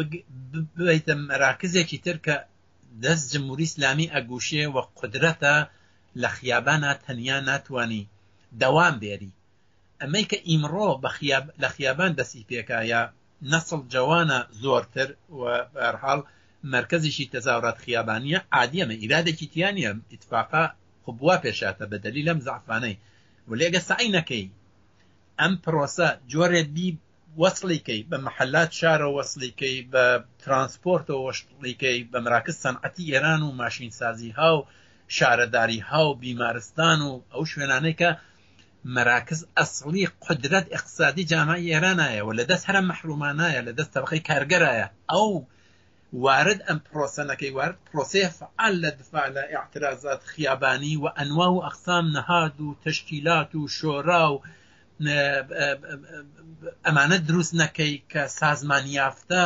ببیتە مەراکزێکی تر کە دەست جمهوری ئیسلامی ئەگوشێ و قدرەتە لە خیابانە تەنیا ناتوانی دەوام بێری ئەمەی کە ئیمڕۆ لە خیابان دەستی پێکە یا نەسڵ جوانە زۆرتر و بەرحاڵ مرکزیشی تەزاورات خیابانیە عادیەمە ئیرادێکی تیانە ئیتفاقا خبوا پێشاتە بە دەلیل ئەم زەعفانەی ولێگە سعی نەکەی ئەم پرۆسە جۆرێ بی وەصلیکەی بە محلات شارە وەصلیکەی بە ترانسپۆرتەوە وەصلیکەی بە مراکز سەنعەتی ئێران و ماشین سازی ها و شارەداری ها و بیمارستان و ئەو شوێنانەی کە مراکز ئەسڵی قدرەت اقتصادی جامعی ئێرانایە و لە دەست هەرە محرومانایە لە دەست تەبقەی کارگەرایە ئەو وارد ئەم پرۆسەنەکەی وارد پرۆسەیە فعال لە دفاع لە اعتراضات خیابانی و ئەنواع و ئەقسام نەهاد و تەشکیلات و شۆرا و ئەمانە دروست نەکەی کە سازمان یافتە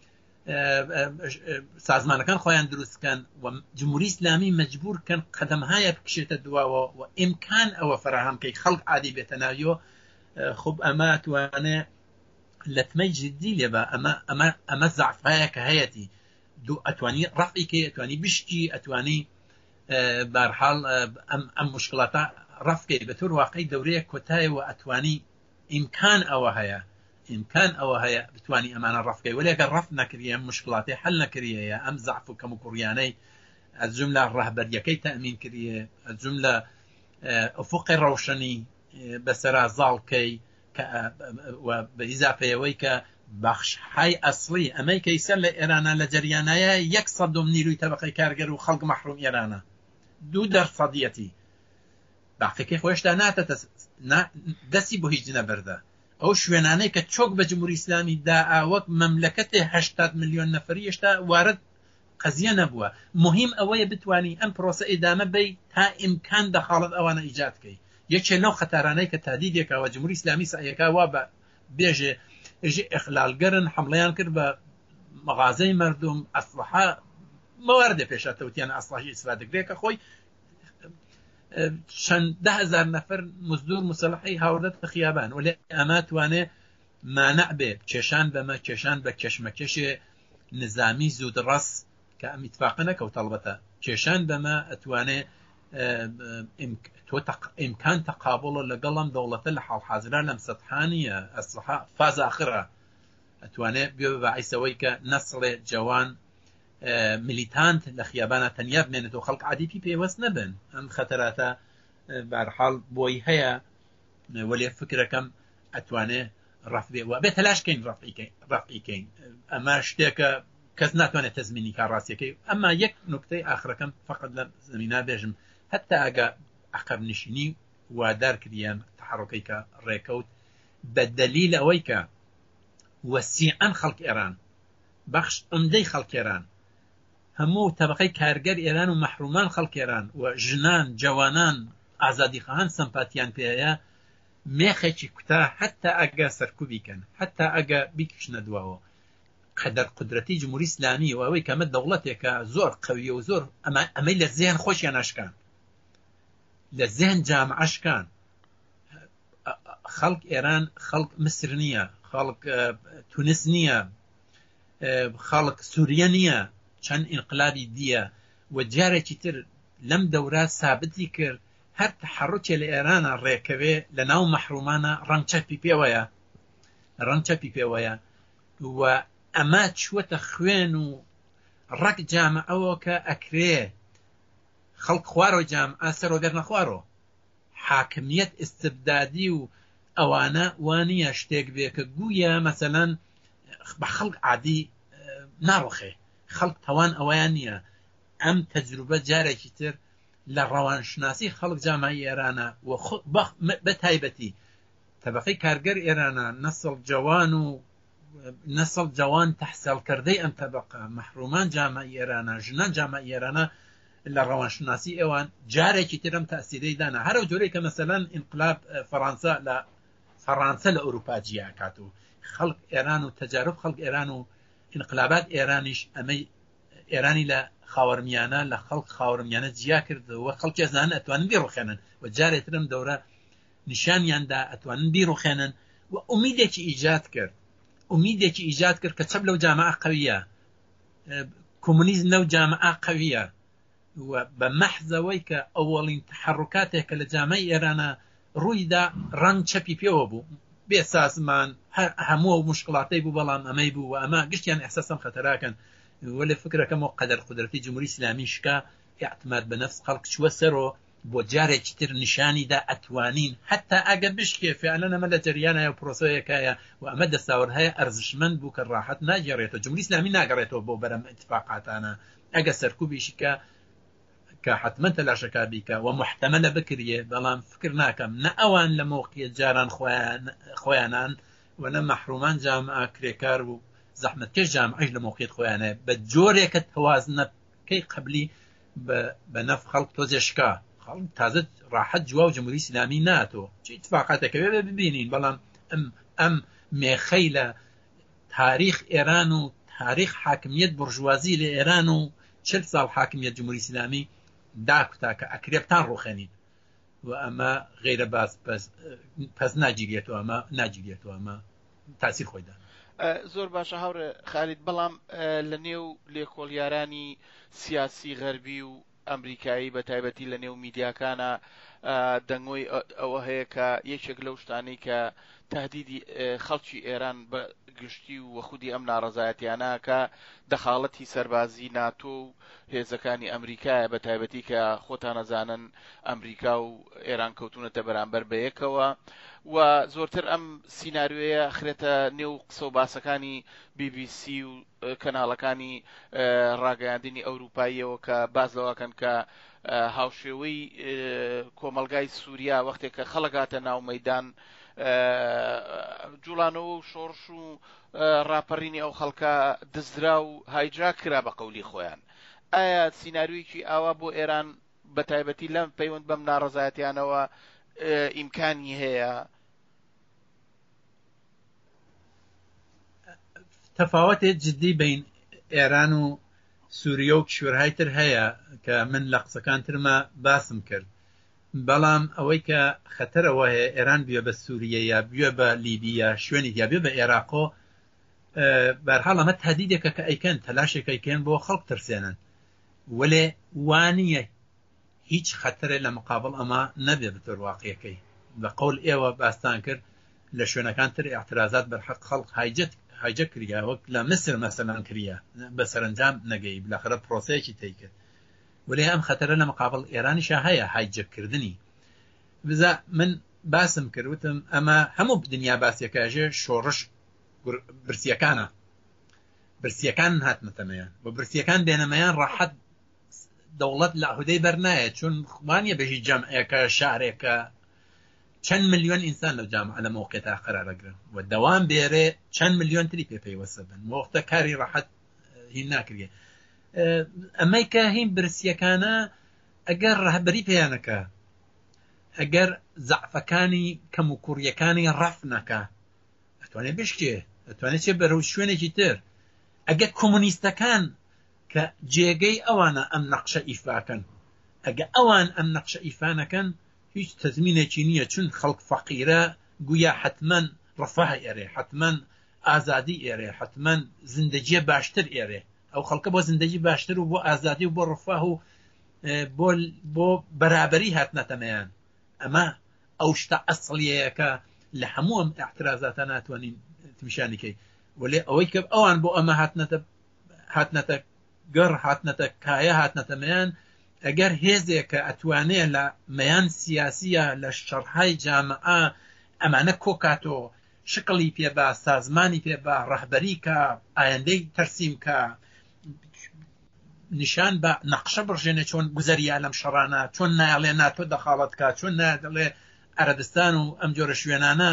سازمانەکان خۆیان دروستکەن و جمهوری ئیسلامی مەجبور کەن قەدەمهایە بکشێتە دواوە و ئیمکان ئەوە فراهەمکەی خەڵک عادی بێتە ناویەوە. خب ئەمە توانێ لەتمەی جدی لێبە ئەمە ئەمە ئەمە زعفایە کە هەیەی دوو ئەتوانی ڕەفعیکەی ئەتوانی بشتی ئەتوانی بەرحاڵ ئەم مشکلاتە ڕەفکەی بە تۆر واقعی دەورەیە کۆتایە و ئەتوانی ئیمکان ئەوە هەیە ئیمکان ئەوە هەیە بتوانی ئەمانە ڕەفکەی وەلێگە ڕەف نەکریە مشکلاتی حل نەکریەیە ئەم زعف و کەم و کوڕیانەی ئەجملە ڕەهبەریەکەی تەئمین کردیە ئەجملە ئەفقی ڕەوشنی بەسەرا زاڵکەی بە ئیزافەیەوەی کە بەخشهای ئەسڵی ئەمەی کەیسەر لە ئێرانە لە جەریانایە یەک سەدۆم نیروی تەبقەی کارگەر و خەڵک مەحروم ئێرانە دوو دەرسەدیەتی باقیەکەی خۆشتا ناتە دەستی بۆ هیچ نەبەردە ئەو شوێنانەی کە چۆک بە جمهوری ئیسلامی داوەک مەملەکەتێ هەشتاد ملیۆن نەفەری هێشتا وارد قەزیە نەبووە. مهم ئەوەیە بتوانی ئەم پرۆسە ئیدامە بی تا ئیمکان دەخاڵت ئەوانە ئیجادکەی یەکێ لەو خەتارانەی کە تادیدێکەوە جمهوری ئیسلامی سعیەکە وا بە بێژێ ژی ئەخلالگەرن حمڵەیان کرد بە مەغازەی مردم ئەسلحە مەواردە پێشاتەوتیان ئەسلحی ئیسرادەگرێکە خۆی چەند ده هزار نەفەر مزدور مسلحی هاوردەتە خیابان و لێ ئەمە توانێ مانع بێ کێشان بەمە کێشان بە کێشمەکێشێ نظامی زودڕەس کە ئەم ئیتفاقە نەکەوت هەڵبەتە کێشان بەمە ئەتوانێ ئیمکان تەقابڵە لەگەڵم دەوڵەتە لە حاڵحازرا لەم سەدحانیە ئەسلحە فاز ئاخرە ئەتوانێ بێ بەعیسەوەی کە نەسڵێ جوان ملیتانت لە خیابانە تەنیا بمێنێتەوە خەڵک عادیپی پێوەست نەبن ئەم خەتەراتە بەرحاڵ بۆی هەیە وەلێ فکرەکەم ئەتوانێ ڕەفبێەوە بێت تەلاشکەین ڕەفعیکەین ئەمە شتێکە کەس ناتوانێت تەزمینی کارڕاستیەکەی ئەمما یەک نکتەی ئاخرەکەم فقط لە زمینا بێژم هەتا ئەگە عقب نشینی وادار کردیان تحرکەی کە ڕێکەوت بە دەلیل ئەوەی کە وەسیعەن خەڵک ئێران بەخش ئەمدەی خەڵک ئێران هەموو تەبقەی کارگەر ئێران و مەحرومان خەڵک ئێران و ژنان جوانان ئازادیخواهان سەمپاتیان پێەیە مێخێکی کوتا هەتا ئەگە سەرکوبی کەن هەتا ئەگە بیکشنە دواوە قەدەر قدرەتی جمهوری ئیسلامی و ئەوەی کەمە دەوڵەتێکە زۆر قەویە و زۆر ئەمەی لە زێن خۆشیان ئەشکان لە زێن جامعەشکان خەڵک ئێران خەڵک مسر نییە خەڵک تونس نییە خەڵک سووریا نییە چەند ئینقلابی دیە و جارێکی تر لەم دەورە سابتی کرد هەر تحرکێ لە ئێرانە ڕێکەوێ لە ناو مەحرومانە ڕەنگچەپی پێوەیە ڕەنگچەپی پێوەیە و ئەمە چوەتە خوێن و ڕەک جامعەوە کە ئەکرێ خەڵک خوارۆ جامعە سەرۆگەر نەخوارۆ حاکمیت استبدادی و ئەوانە وانە شتێک بێ کە گویە مەسەلەن بە خەڵک عادی ناڕۆخێ خەڵک تەوان ئەوەیان نییە. ئەم تەجروبە جارێکی تر لە ڕەوانشناسی خەڵک جامعی ئێرانە و بە تایبەتی تەبقەی کارگەر ئێرانە نەسڵ جوان و نەسڵ جوان تەحسیلکردەی ئەم تەبقە مەحرومان جامعی ئێرانە ژنان جامعی ئێرانە لە ڕەوانشناسی ئێوان جارێکی ترم تەسیرەی دانا هەرو جۆرەی کە مەسەلەن ئینقلاب فەڕەنسا لە فەڕەنسا لە ئەوروپا جیاکات و خەڵک ئێران و تەجارب خەڵک ئێران و ئینقلابات ئێرانیش ئەمەی ئێرانی لە خاوەرمیانە لە خەڵک خاوەرمیانە جیا کردەوە خەڵکی زانن ئەتوانن بیڕوخێنن و جارێترم دەورە نیشانیاندا ئەتوانن بیڕوخێنن و ئومیدێکی ئیجاد کرد ئومیدێکی ئیجاد کرد کە چەپ لەو جامعە قەویە کۆمونیزم لەو جامعە قەویە و بە مەحزەوەی کە ئەوەڵین تحرکاتێک کە لە جامعی ئێرانە ڕوویدا ڕەنگ چەپی پێوە بوو بێ سازمان هەموو مشکڵاتەی بوو بەڵام ئەمەی بوو و ئەمە گشتیان ئەحساسم خەتەراکەن وەلێ فکرەکەمەوە قەدەر قودرەتی جمهوری ئیسلامی شکا اعتماد بە نەفس خەڵک چوە سەرۆ بۆ جارێکی تر نیشانیدا ئەتوانین حتا ئەگە بشکێ فعلا ئەمە لە جەریانە و پرۆسەیەکایە و ئەمە دەساورد هەیە ئەرزشمەند بوو کە ڕاحەت ناگەڕێتەوە جمهوری ئیسلامی ناگەڕێتەوە بۆ بەرەم اتفاقاتانە ئەگە سەرکوبیشی کە کە حتممە تەلاشەکە بیکە و محتەمەلە بکرێ بەڵام فکر ناکەم نە ئەوان لە مۆقیە جاران خۆیانان و نە مەحرومان جامعە کرێکار و زەحمەتکێش جامعەش لە مۆقیت خۆیانە بە جۆرێکە تەوازنەکەی قبلی بە نەف خەڵک تۆزێشکا تازە ڕاحەت جووا و جمهوری ئیسلامی ناتۆ چی اتفاقاتەکە بێ ببینین بەڵام ئەم ئەم مێخەی لە تاریخ ئێران و تاریخ حاکمیت بورژوازی لە ئێران و چل ساڵ حاکمیت جمهوری ئیسلامی داکوتا کە ئەکرێبتان ڕوخێنین و ئەمە غیرە باز پەس ناگیرێتەوە ئەمە ناگیرێتەوە ئەمە تاثیر خۆیدا. زۆر باشە هاورە خالید بەڵام لە نێو لێکۆڵیارانی سیاسی غەربی و ئەمریکایی بە تایبەتی لە نێو میدیاکانە دەنگۆی ئەوە هەیە کە یەکێک لەو شتانەی کە تهدیدی خەڵکی ئێران بە گشتی و وەخودی ئەم ناڕەزایەتیانە کە دەخاڵەتی سەربازی ناتۆ و هێزەکانی ئەمریکایە بە تایبەتی کە خۆتان نەزانن ئەمریکا و ئێران کەوتونەتە بەرامبەر بەیەکەوە و زۆرتر ئەم سیناریۆیە خرێتە نێو قسە و باسەکانی بی بی سی و کەناڵەکانی ڕاگەیاندنی ئەوروپاییەوە کە باز لەوەکەن کە هاوشێوەی کۆمەلگای سووریا وەختێک کە خەڵکاتە ناو مەیدان جوڵانەوە و شۆڕش و ڕاپەڕینی ئەو خەڵکە دزرا و هایجا کرا بە قەولی خۆیان. ئایا سیناریۆیەکی ئاوا بۆ ئێران بە تایبەتی لەم پەیوەند بەم ناڕەزایەتیانەوە ئیمکانی هەیە؟ تەفاوەتێک جددی بین ئێران و سووریا و کشورهای تر هەیە کە من لە قسەکان ترمە باسم کرد بەڵام ئەوەی کە خەتەرەوە هەیە ئێران بێ بە سووریا یا بێ بە لیبیا شوێنی یا بێ بە عێراقۆ بەرحاڵ ئەمە تهدیدێکە کە ئەیکەن تەلاشێک ئەیکەن بۆ خەڵک ترسێنن وەلێ وانییە هیچ خەتەرێ لە مقابل ئەمە نەبێ بتر واقعەکەی بە قەول ئێوە باستان کرد لە شوێنەکان تر اعتراضات بەرحەق خەڵک هایجت هایجە کریە وەک لە مسر مەسەلەن کریە بە سەرنجام نەگەی بالاخرە پرۆسەیەکی تێی کرد ولی ئەم خەتەرە لە مقابل ئێرانیشە هەیە هایجەکردنی بزا من باسم کردوتم ئەمە هەموو دنیا باسیەکەژێ شۆڕش برسیەکانە برسیەکان هاتمەتەمەیان و برسیەکان بێنەمەیان ڕاحەت دەوڵەت لە عهودەی بەرنایە چون خوانیە بەژی جەمعەکە شارێکە چەند ملیۆن ئینسان لەو جامعە لە مۆقعێتا قەرارەگرن و دەوام بێرێ چەند ملیۆن تری پێ پەیوەستە بن وەختە کاری ڕاحەت هین ناکرێ ئەمەی کە هین برسیەکانە ئەگەر ڕەهبەری پێیانەکە ئەگەر زەعفەکانی کەم و کوڕیەکانی ڕەف نەکە ئەتوانێت بشکێ ئەتوانێت چێ بەرەو شوێنێکی تر ئەگەر کۆمونیستەکان کە جێگەی ئەوانە ئەم نەقشە ئیفاکەن ئەگە ئەوان ئەم نەقشە ئیفانەکەن هیچ تەزمینێکی نییە چون خەڵک فەقیرە گویا حتمەن ڕەفاه ئێرێ حتمەن ئازادی ئێرێ حتمەن زندگیە باشتر ئێرێ ئەو خەڵکە بۆ زندگی باشتر و بۆ ئازادی و بۆ ڕەفاه و بۆ بەرابەری هاتنەتەمەیان ئەمە ئەو شتە ئەسڵیەکە لە هەموو ئەم اعتراضاتە ناتوانین تمیشانیکەی ولی ئەوەی کە ئەوان بۆ ئەمە هاتنەتە هاتنەتە گەڕ هاتنەتە کایە هاتنەتەمەیان ئەگەر هێزێکە ئەتوانێت لە مەیان سیاسیە لە شەڕهای جامعە ئەمانە کۆکاتۆ شکڵی پێبا سازمانی پێبا ڕەهبەری کە ئایندەی تەرسیم کە نیشان بە نەقشە بڕژێنێ چۆن گوزەریە لەم شەڕانە چۆن نایڵێ ناتۆ دەخاڵەت کە چۆن نادڵێ عەرەبستان و ئەم جۆرە شوێنانە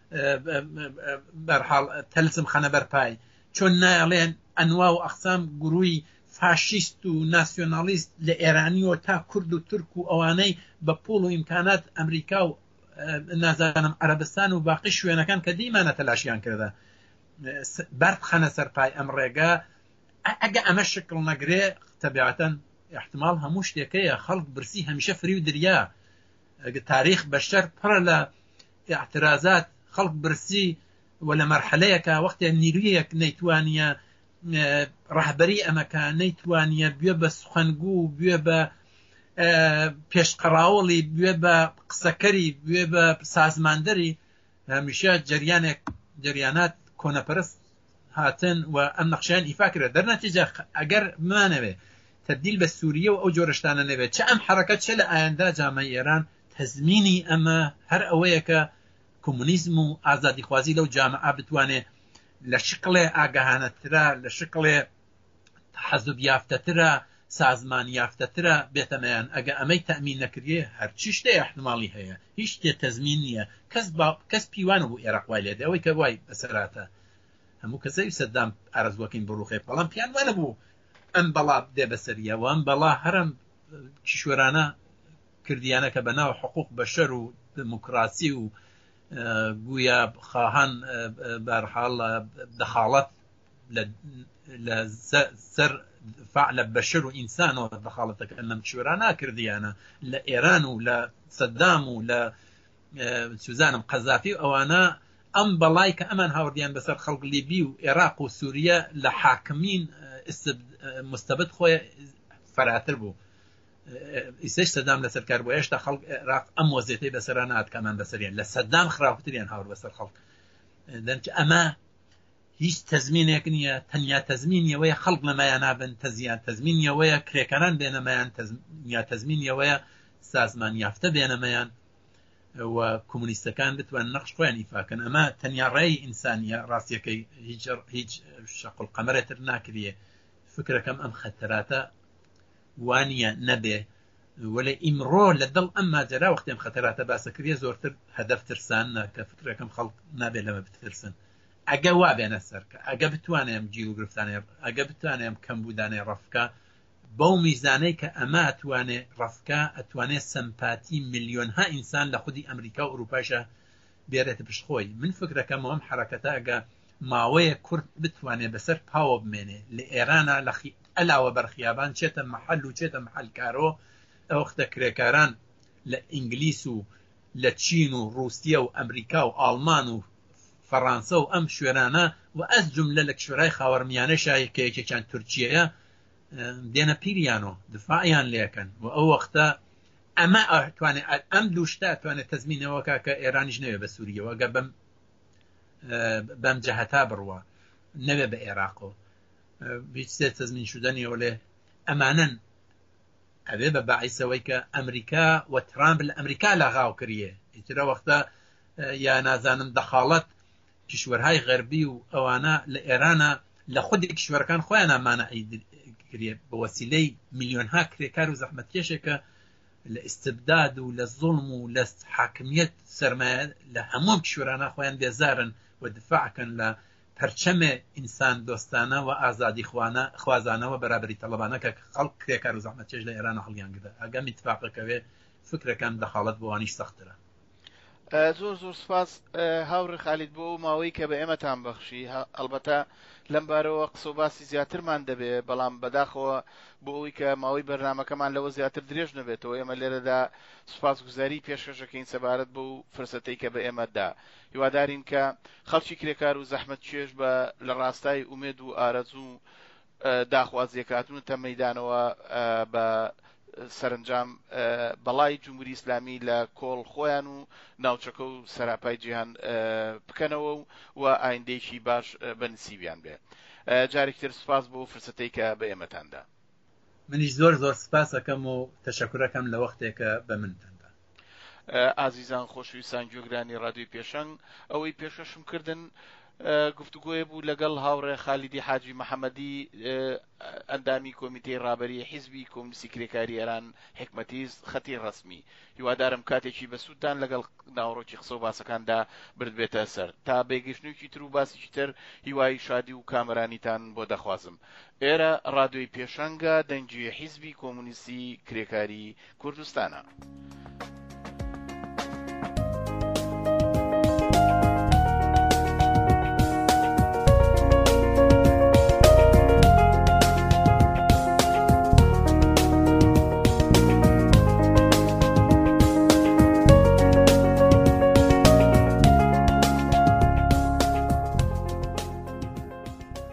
بەرحاڵ تەلسم خەنە بەرپای چۆن نایڵێن ئەنوا و ئەقسام گرووی فاشیست و ناسیۆنالیست لە ئێرانیەوە تا کورد و تورک و ئەوانەی بە پوڵ و ئیمکانات ئەمریکا و نازانم عەرەبستان و باقی شوێنەکان کە دیمانە تەلاشیان کردە بەرد خەنە سەرپای ئەم ڕێگە ئەگە ئەمە شکڵ نەگرێ تەبیعەتەن احتمال هەموو شتێکەیە خەڵک برسی هەمیشە فری و دریا تاریخ بەشەر پڕە لە اعتراضات خەڵک برسی و لە مەرحەلەیەکە وەختێ نیرویەک نەیتوانیە ڕەهبەری ئەمەکە نەیتوانیە بوێ بە سخەنگوو بوێ بە پێشقەڕاوڵی بوێ بە قسەکەری بوێ بە سازماندەری هەمیشە جریانێک جریانات کۆنەپەرست هاتن و ئەم نەخشیان ئیفا کرد دەرنەتیجە ئەگەر بمانەوێ تبدیل بە سووریە و ئەو جۆرەشتانە نەبێت چه ئەم حرەکەت چه لە ئایندا جامعەی ئێران تەزمینی ئەمە هەر ئەوەیە کە کۆمونیزم و ئازادیخوازی لەو جامعە بتوانێت لە شکڵێ ئاگەهانەترە لە شکڵێ تەحەزوب یافتەترە سازمان یافتەترە بێتەمەیان ئەگە ئەمەی تەمین نەکرێ هەرچی شتێ احتماڵی هەیە هیچ شتێ تەزمین نییە کەس کەس پیوانە بوو عێراق وای لێدە ئەوەی کە وای بەسەراتە هەموو کەسەی سەددام ئارەزوەکەین بڕوخێ بەڵام پیان وانە بوو ئەم بەڵا بدێ بەسەریەوە ئەم بەڵا هەرم کیشوەرانە کردیانە کە بەناو حقوق بەشەر و دموکراسی و گویا خواهان بەرحاڵ دەخاڵەت لە سەر فعل بەشەر و ئینسانەوە دەخاڵەتەکە ئەم کیشوەرانە کردیانە لە ئێران و لە سەددام و لە سوزانم قەزافی و ئەوانە ئەم بەڵای کە ئەمان هاوردیان بەسەر خەڵک لیبی و عێراق و سووریە لە حاکمین مستەبد خۆی فەراتر بوو ئیسش سەددام لەسەر کار بۆ هێشتا خەڵک عێراق ئەم وەزیەتەی بەسەرانە هاتکەمان بەسەریان لە سەددام خراپتریان هاور بەسەر خەڵک دەنج ئەمە هیچ تەزمینێک نییە تەنیا تەزمینیەوەیە خەڵک لەمایان نابن تەزیان تەزمینیەوەیە کرێکەران بێنەمایان یا تەزمینیەوەیە سازمان یافتە بێنەمەیان و کۆمونیستەکان بتوان نەقش خۆیان ئیفاکەن ئەمە تەنیا ڕێی ئینسانیە ڕاستیەکەی هیچ شەقل قەمەرێتر ناکرێ فکرەکەم ئەم خەتەراتە وانە نەبێ وەلێ ئیمڕۆ لە دڵ ئەم ماجرا وەختی ئەم خەتەراتە باسەکردێ زۆرتر هەدەف ترسان کە فکرەکەم خەڵک نابێ لەمە بترسن ئەگە وا بێنە سەرکە ئەگە بتوانێم جیل و گرفتانێ ئەگە بتوانێم کەمبودانێ ڕەفکە بەو میزانەی کە ئەمە ئەتوانێ ڕەفکە ئەتوانێت سەمپاتی میلیۆنها ئینسان لە خودی ئەمریکا و ئوروپاشە بێرێتە پشتخۆی من فکرەکەم ئەم حرەکەتە ئەگە ماوەیە کورد بتوانێت بەسەر پاوە بمێنێ لە ئێرانە لە ئەلاوە بەرخیابان چێتە مەحەل و چێتە مەحەلکارۆ ئەو وەختە کرێکاران لە ئینگلیس و لە چین و رووسیا و ئەمریکا و ئاڵمان و فەڕانسە و ئەم شوێرانە و ئەس جملە لە کشوەرای خاوەرمیانەشای کە یەکێکیان تورکیەیە دێنە پیریانۆ دفاعیان لێکەن و ئەو وەختە ئەمە ئەتوانێت ئەم دووشتە ئەتوانێت تەزمینەوەکە کە ئێرانیش نەوێ بە سووریەوە گە بەم بەم جەهەتا بڕوە نەوێ بە عێراقۆ هیچ سێ تەزمین شودنیەوە لێ ئەمانن ئەبێ بە باعیسەوەی کە ئەمریکا و ترامپ لە ئەمریکا لاغاو کردیە ئیترە وەختە یا نازانم دەخاڵەت کشوەرهای غەربی و ئەوانە لە ئێرانە لە خودی کشوەرەکان خۆیان ئەمانە ئەیکرێ بە وەسیلەی میلیۆنها کرێکار و زەحمەتکێشێکە لە ئیستبداد و لە زوڵم و لە حاکمیت سەرمایە لە هەموو کشوەرانە خۆیان بێزارن و دفاعکەن لە پەرچەمێ ئینسان دۆستانە و ئازادی خوازانەوە بەرابری تەڵەبانە کە خەڵک کرێکار و زەحمەتکێش لە ئێرانە هەڵیان گرە ئەگەم اتفاقەکەوێ فکرەکان دەخاڵەت بۆوانیش سەخترە. زۆر زۆر سپاس هاوڕێ خالید بۆ ماوەی کە بە ئێمەتان بەخشی ئەلبەتە لەم بارەوە قسە و باسی زیاترمان دەبێت بەڵام بەداخەوە بۆ ئەوی کە ماوەی بەرنامەکەمان لەوە زیاتر درێژ نەبێتەوە ئێمە لێرەدا سوپاسگوزاری پێشکەشەکەین سەبارەت بۆ فرسەتەی کە بە ئێمەدا هیوادارین کە خەڵکی کرێکار و زەحمەت چێژ بە لە ڕاستای ئومێد و ئارەزوو داخوازیەکاتونتە مەیدانەوە بە سەرنجام بەڵای جمهوری ئیسلامی لە کۆڵ خۆیان و ناوچەکە و سەراپای جیهان بکەنەوە و ئایندێکی باش بەنسیبیان بێ. جارێکتر سوپاس بۆ فرسەتەی کە بە ئێمەتاندا. منیش زۆر زۆر سپاس دەکەم و تەشەکورەکەم لە وەختێکە بە منتاندا. ئازیزان خۆشەویستان گوێگرانی ڕادیۆی پێشەنگ ئەوەی پێشکەشم کردن گفتوگۆیە بوو لەگەڵ هاوڕێ خالیدی حاجی محەممەدی ئەندامی کۆمیتەی ڕابەری حیزبی کۆمونیستی کرێکاری ئێران حکمەتیز خەتی ڕسمی هیوادارم کاتێکی بەسوودان لەگەڵ ناوڕۆکی قسە و باسەکاندا برد بێتە سەر تا بێگەشتنووکی تر و باسیی تر هیوای شادی و کامەرانیتان بۆ دەخوازم. ئێرە ڕادیۆی پێشەنگە دەنگی حیزبی کۆمونیستی کرێکاری کوردستانە.